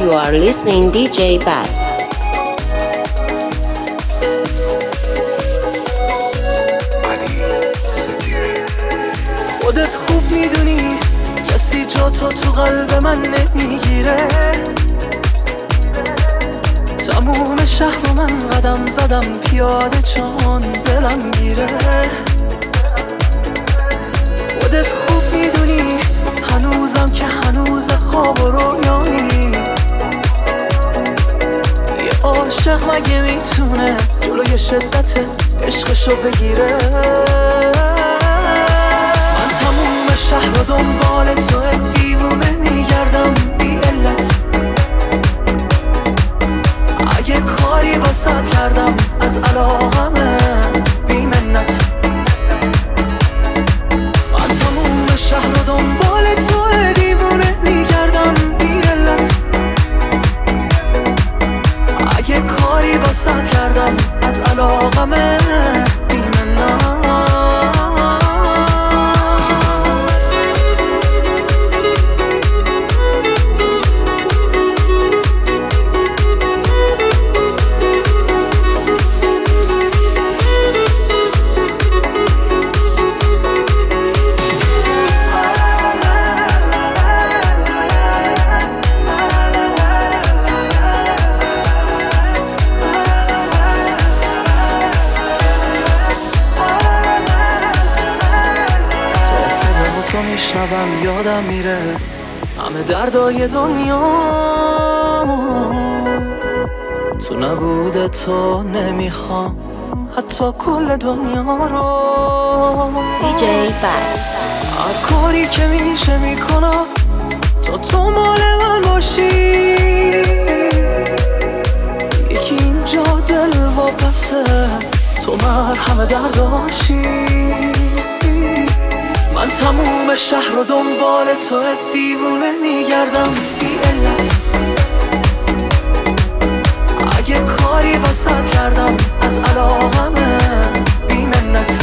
You are listening DJ Bad. خودت خوب میدونی کسی جا تو قلب من نمیگیره. تموم شهر رو من قدم زدم پیاده چون دلم گیره. خودت خوب میدونی هنوزم که هنوز خواب و رویایی. یه عاشق مگه میتونه جلوی شدت عشقشو بگیره؟ من تموم شهر رو دنبال تو دیوونه میگردم بی علت. اگه کاری واسط کردم از علاقمه بی منت. من تموم شهر رو دنبال تو دیوونه میگردم بی علت. اگه کاری واسط کردم از علاقمه بی منت. میشنوم یادم میره همه دردای دنیامو. تو نبوده تو نمیخوام حتی کل دنیا رو. DJ Bad. هر کاری که میشه میکنم تو مال من باشی. یکی اینجا دل واپسه تو مرهم درداشی. من تموم شهر رو دنبال تو دیوونه میگردم بی علت. اگه کاری واسط کردم از علاقمه بی منت.